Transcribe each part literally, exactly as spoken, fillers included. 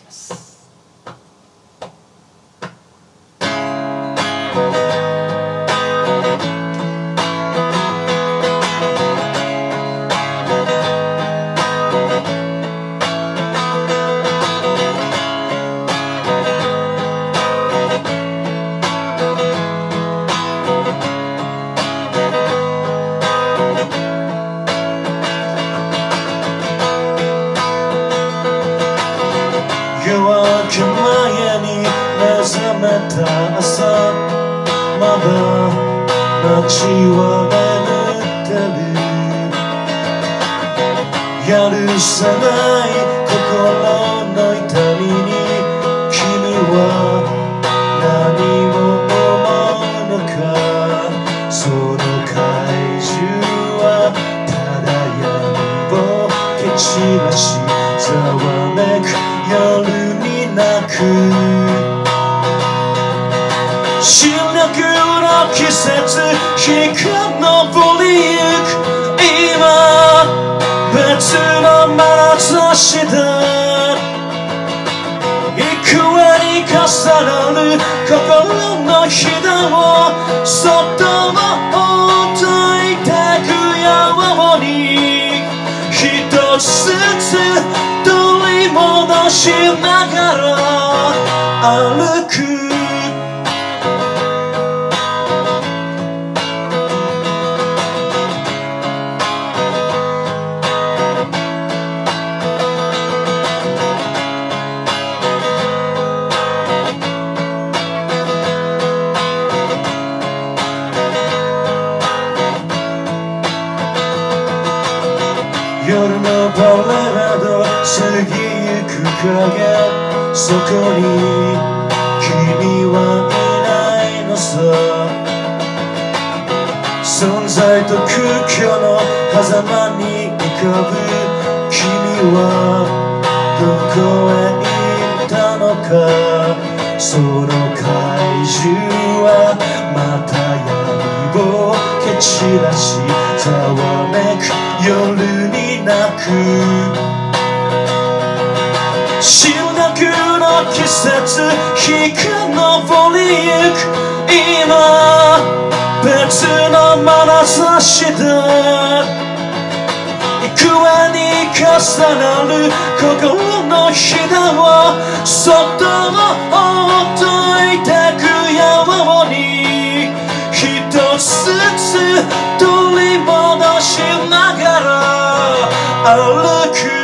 ます。 夜明け前に目覚めた朝、まだ街は眠ってる。やるせない心の痛みに君は何を思うのか。その怪獣はただ闇を蹴散らしざわめく夜に泣く。新緑の季節日が昇りゆく。今別の眼差しだ。幾重に重なる心のひだをそっとほっといてくように、一つずつ取り戻しながら歩く。夜のパレード過ぎゆく影、そこに君はいないのさ。存在と空虚の狭間に浮かぶ君はどこへ行ったのか。その怪獣はまた闇を蹴散らしざわめく夜に泣く。新緑の季節日が昇りゆく。今別の眼差しだ。幾重に重なる心のひだをそっとほっといてくように、一つずつ取り戻しながら歩く。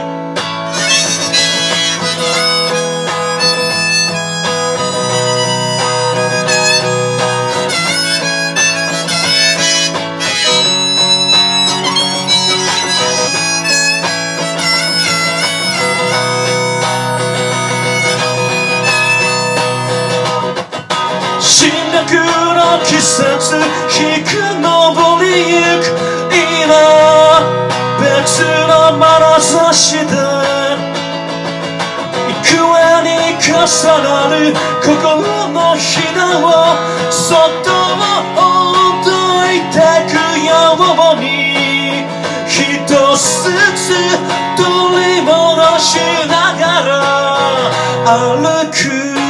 新緑の季節日が昇りゆく。今別の眼差しだ。幾重に重なる心のひだをそっとほっといてくように、一つずつ取り戻しながら歩く。